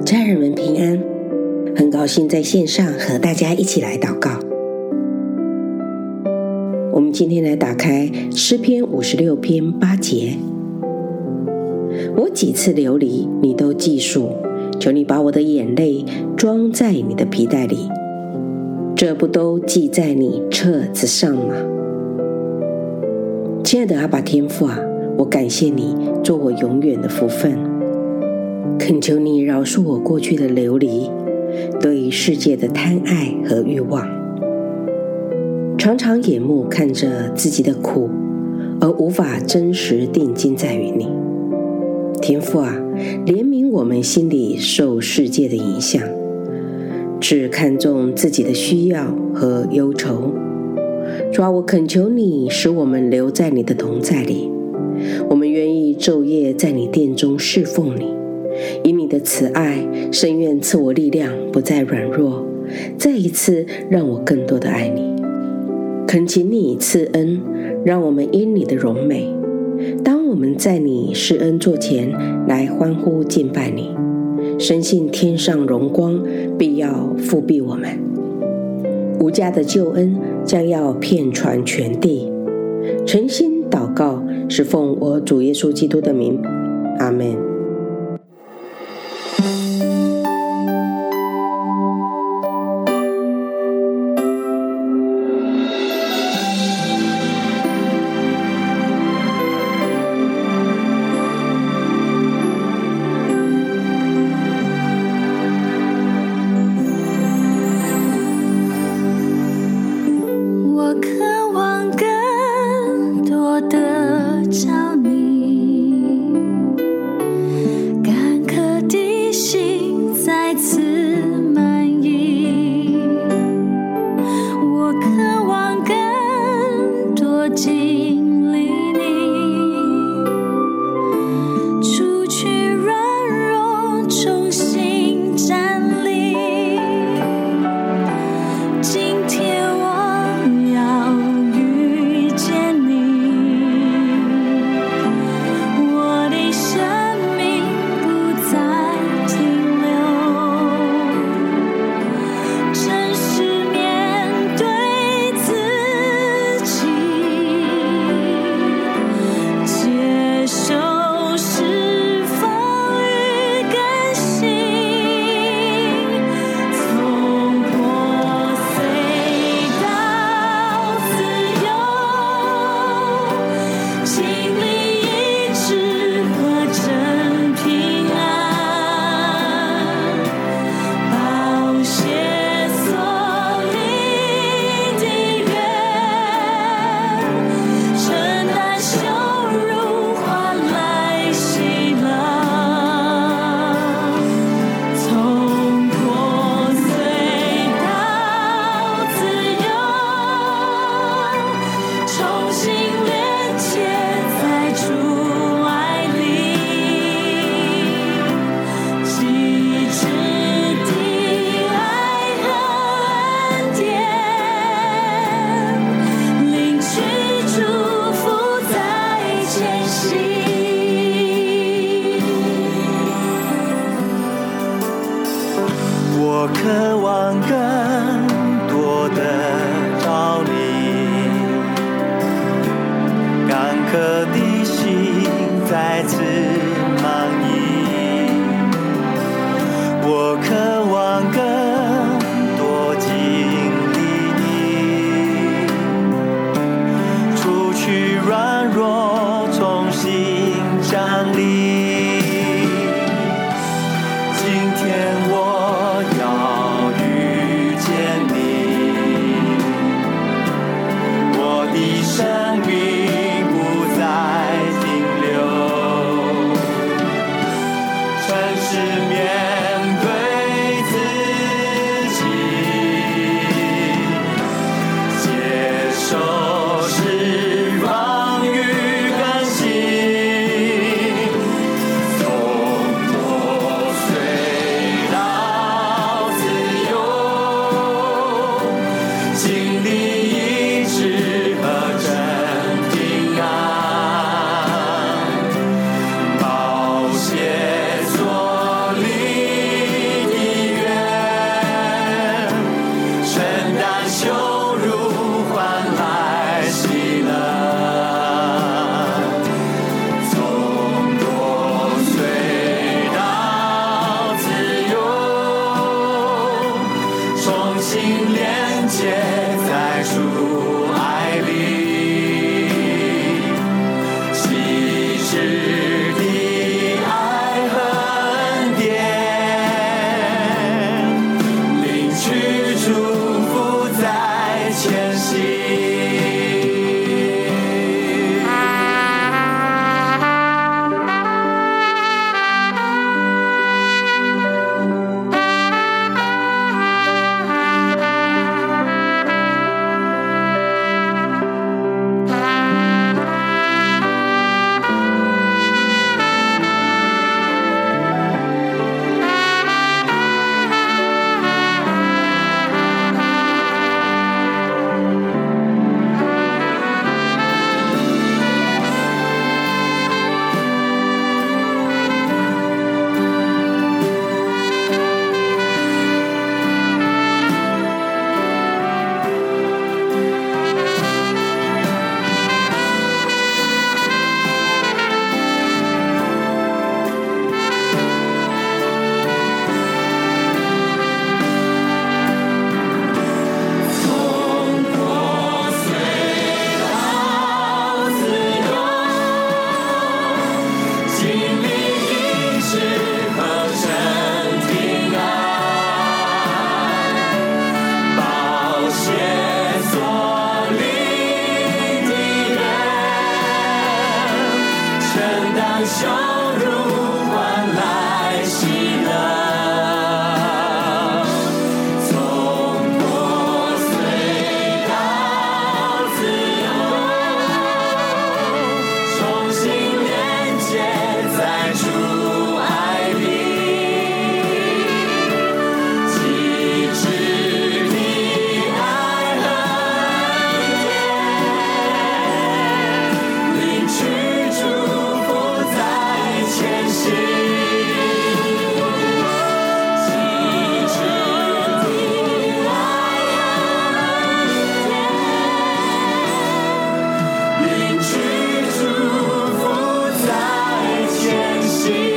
家人们平安，很高兴在线上和大家一起来祷告。我们今天来打开诗篇56篇8节。我几次流离，你都记述，求你把我的眼泪装在你的皮带里，这不都记在你册子上吗？亲爱的阿爸天父啊，我感谢你做我永远的福分，恳求你饶恕我过去的流离，对世界的贪爱和欲望，常常眼目看着自己的苦，而无法真实定睛在于你。天父啊，怜悯我们心里受世界的影响，只看重自己的需要和忧愁。主啊，我恳求你使我们留在你的同在里，我们愿意昼夜在你殿中侍奉你，以你的慈爱深愿赐我力量，不再软弱，再一次让我更多的爱你。恳请你赐恩，让我们因你的荣美，当我们在你施恩座前来欢呼敬拜你，深信天上荣光必要复庇我们，无价的救恩将要遍传全地。诚心祷告是奉我主耶稣基督的名，阿们。 我渴望更多的照你，干渴的心再次满溢。我渴望更多经历你，除去软弱，重新站立。今天我要遇见你，我的生命不再停留，诚实面对自己，接受失望与更新，从破碎到自由，经历医治和真平安，宝血所立前行。羞辱换来喜乐，从破碎到自由，重新连接在主爱里，极致的爱和恩典，领取祝福前行，极致的爱和领取祝福在前行。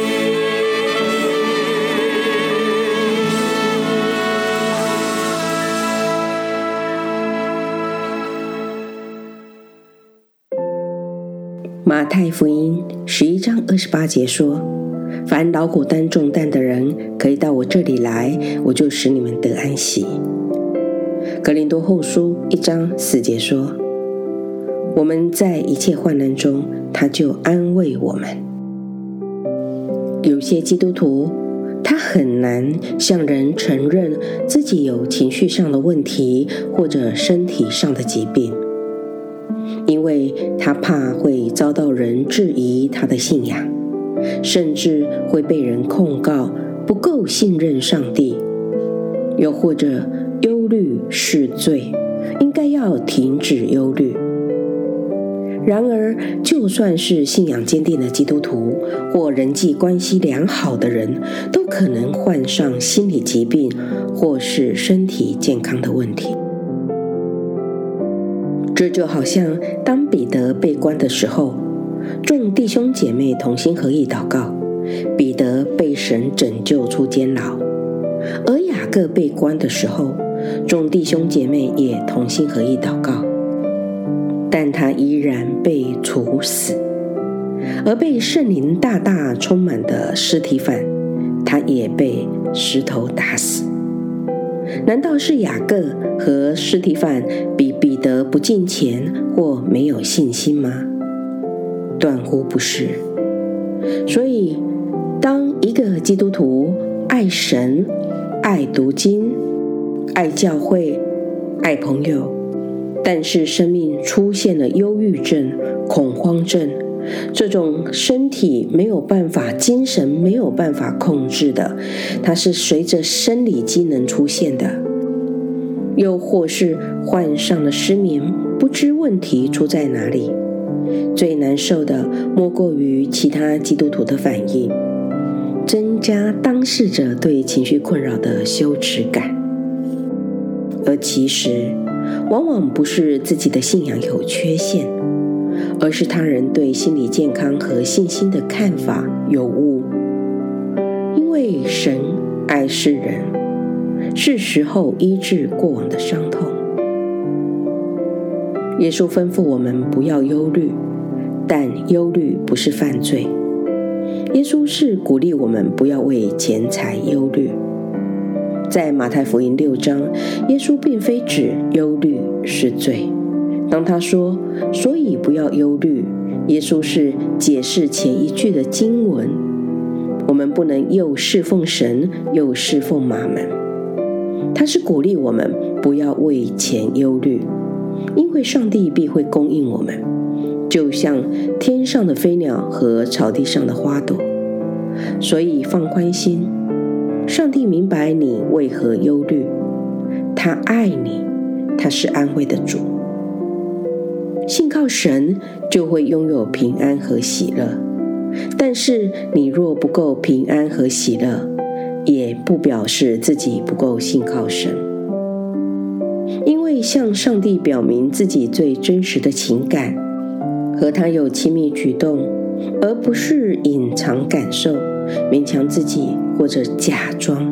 马太福音11章28节说：凡劳苦担重担的人，可以到我这里来，我就使你们得安息。哥林多后书1章4节说：我们在一切患难中，他就安慰我们。有些基督徒他很难向人承认自己有情绪上的问题或者身体上的疾病，因为他怕会遭到人质疑他的信仰，甚至会被人控告不够信任上帝，又或者忧虑是罪，应该要停止忧虑。然而，就算是信仰坚定的基督徒或人际关系良好的人，都可能患上心理疾病或是身体健康的问题。这就好像当彼得被关的时候，众弟兄姐妹同心合意祷告，彼得被神拯救出监牢；而雅各被关的时候，众弟兄姐妹也同心合意祷告，但他依然被处死。而被圣灵大大充满的司提反，他也被石头打死。难道是雅各和司提反比彼得不敬虔或没有信心吗？断乎不是。所以，当一个基督徒爱神、爱读经、爱教会、爱朋友，但是生命出现了忧郁症、恐慌症，这种身体没有办法、精神没有办法控制的，它是随着生理机能出现的，又或是患上了失眠，不知问题出在哪里。最难受的莫过于其他基督徒的反应，增加当事者对情绪困扰的羞耻感。而其实往往不是自己的信仰有缺陷，而是他人对心理健康和信心的看法有误。因为神爱世人，是时候医治过往的伤痛。耶稣吩咐我们不要忧虑，但忧虑不是犯罪。耶稣是鼓励我们不要为钱财忧虑。 在马太福音6章，耶稣并非指忧虑是罪。当他说所以不要忧虑，耶稣是解释前一句的经文。我们不能又侍奉神又侍奉马门。他是鼓励我们不要为钱忧虑，因为上帝必会供应我们，就像天上的飞鸟和草地上的花朵。所以放宽心，上帝明白你为何忧虑，他爱你，他是安慰的主。信靠神就会拥有平安和喜乐，但是你若不够平安和喜乐，也不表示自己不够信靠神。因为向上帝表明自己最真实的情感，和他有亲密举动，而不是隐藏感受，勉强自己或者假装。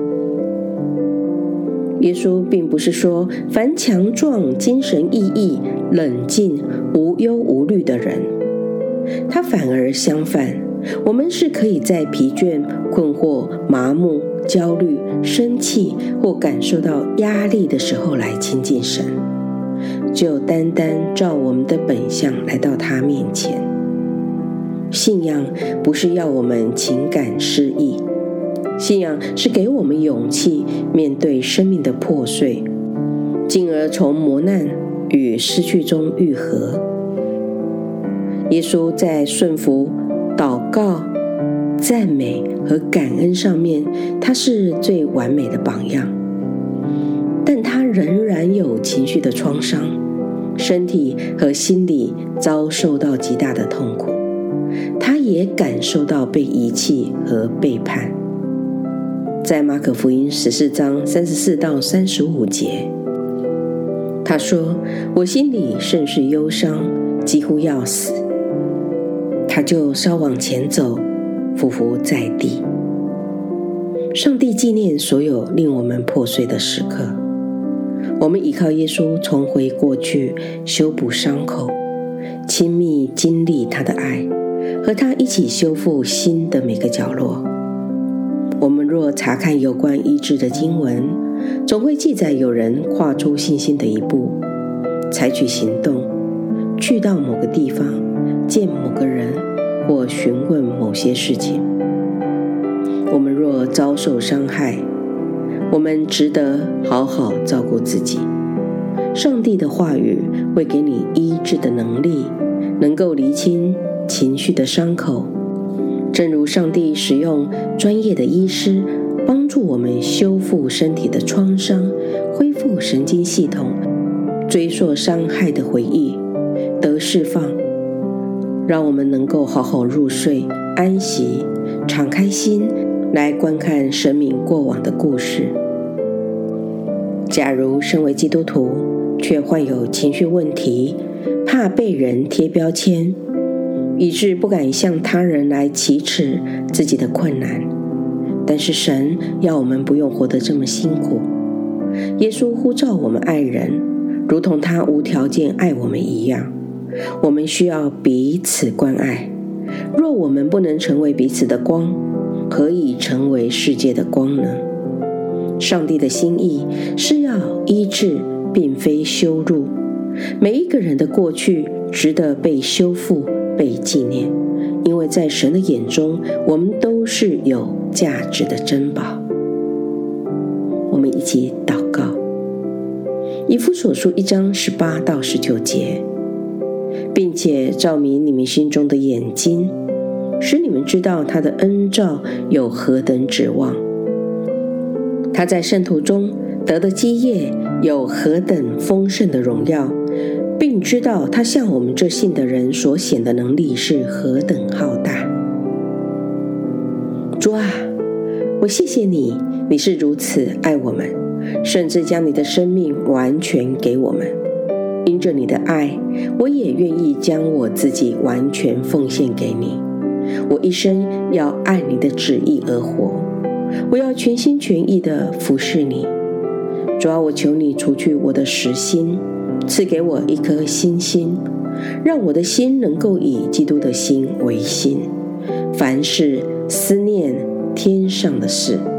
耶稣并不是说凡强壮、精神奕奕、冷静、无忧无虑的人，他反而相反，我们是可以在疲倦、困惑、麻木、焦虑、生气或感受到压力的时候来亲近神，就单单照我们的本相来到他面前。信仰不是要我们情感失意，信仰是给我们勇气面对生命的破碎，进而从磨难与失去中愈合。耶稣在顺服、祷告、赞美和感恩上面，他是最完美的榜样，但他仍然有情绪的创伤，身体和心理遭受到极大的痛苦，他也感受到被遗弃和背叛。在马可福音14章34到35节，他说：我心里甚是忧伤，几乎要死。他就稍往前走，匍匐在地。上帝纪念所有令我们破碎的时刻，我们依靠耶稣重回过去，修补伤口，亲密经历他的爱，和他一起修复心的每个角落。我们若查看有关医治的经文，总会记载有人跨出信心的一步，采取行动，去到某个地方，见某个人，或询问某些事情。我们若遭受伤害，我们值得好好照顾自己。上帝的话语会给你医治的能力，能够厘清情绪的伤口。正如上帝使用专业的医师帮助我们修复身体的创伤，恢复神经系统，追溯伤害的回忆，得释放，让我们能够好好入睡，安息，敞开心来观看生命过往的故事。假如身为基督徒却患有情绪问题，怕被人贴标签，以致不敢向他人来启齿自己的困难，但是神要我们不用活得这么辛苦。耶稣呼召我们爱人，如同他无条件爱我们一样。我们需要彼此关爱。若我们不能成为彼此的光，何以成为世界的光呢？上帝的心意是要医治，并非羞辱。每一个人的过去值得被修复、被纪念，因为在神的眼中，我们都是有价值的珍宝。我们一起祷告。以弗所书1章18到19节，并且照明你们心中的眼睛，使你们知道他的恩召有何等指望，他在圣徒中得的基业有何等丰盛的荣耀，并知道他向我们这信的人所显的能力是何等浩大。主啊，我谢谢你，你是如此爱我们，甚至将你的生命完全给我们。因着你的爱，我也愿意将我自己完全奉献给你。我一生要按你的旨意而活，我要全心全意地服侍你。主啊，我求你除去我的实心，赐给我一颗新心，让我的心能够以基督的心为心，凡事思念天上的事。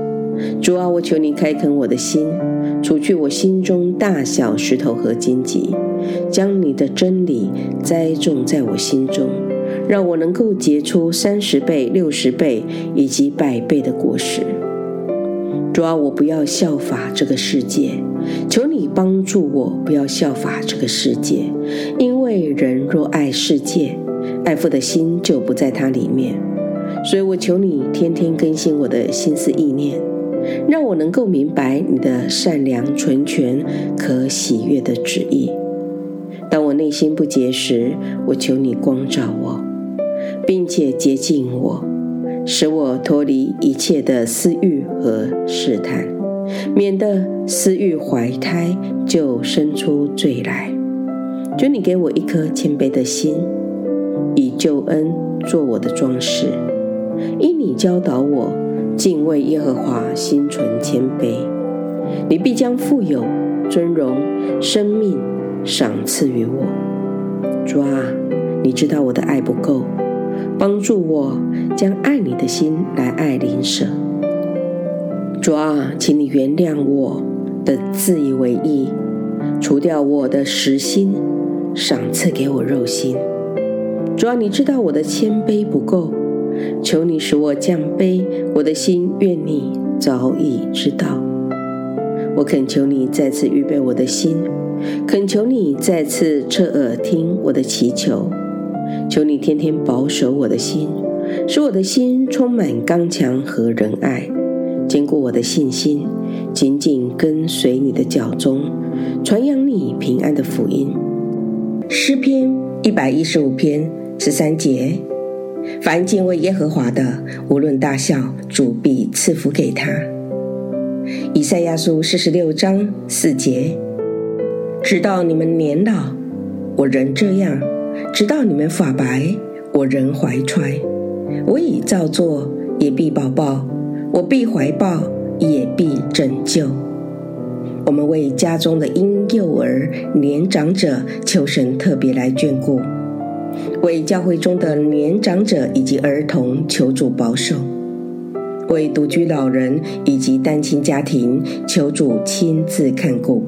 主啊，我求你开垦我的心，除去我心中大小石头和荆棘，将你的真理栽种在我心中，让我能够结出30倍、60倍以及100倍的果实。主啊，我不要效法这个世界，求你帮助我不要效法这个世界，因为人若爱世界，爱父的心就不在它里面。所以我求你天天更新我的心思意念，让我能够明白你的善良、纯全、可喜悦的旨意。当我内心不洁时，我求你光照我，并且洁净我，使我脱离一切的私欲和试探，免得私欲怀胎就生出罪来。求你给我一颗谦卑的心，以救恩做我的装饰。因你教导我敬畏耶和华，心存谦卑，你必将富有、尊荣、生命赏赐于我。主啊，你知道我的爱不够，帮助我将爱你的心来爱邻舍。主啊，请你原谅我的自以为意，除掉我的实心，赏赐给我肉心。主啊，你知道我的谦卑不够，求你使我降卑，我的心愿你早已知道。我恳求你再次预备我的心，恳求你再次侧耳听我的祈求。求你天天保守我的心，使我的心充满刚强和仁爱，坚固我的信心，紧紧跟随你的脚踪，传扬你平安的福音。诗篇115篇13节，凡敬畏耶和华的，无论大小，主必赐福给他。以赛亚书46章4节，直到你们年老，我仍这样；直到你们发白，我仍怀揣。我已造作，也必保抱；我必怀抱，也必拯救。我们为家中的婴幼儿、年长者求神特别来眷顾，为教会中的年长者以及儿童求主保守，为独居老人以及单亲家庭求主亲自看顾。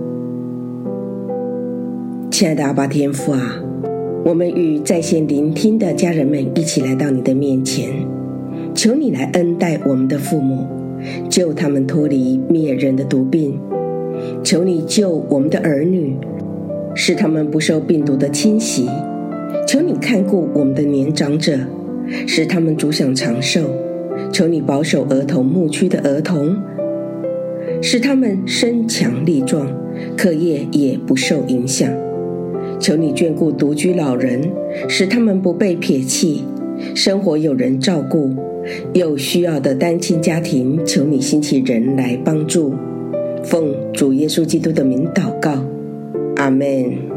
亲爱的阿爸天父啊，我们与在线聆听的家人们一起来到你的面前，求你来恩待我们的父母，救他们脱离灭人的毒病。求你救我们的儿女，使他们不受病毒的侵袭。求你看顾我们的年长者，使他们主享长寿。求你保守儿童牧区的儿童，使他们身强力壮，课业也不受影响。求你眷顾独居老人，使他们不被撇弃，生活有人照顾。有需要的单亲家庭，求你兴起人来帮助。奉主耶稣基督的名祷告，阿们。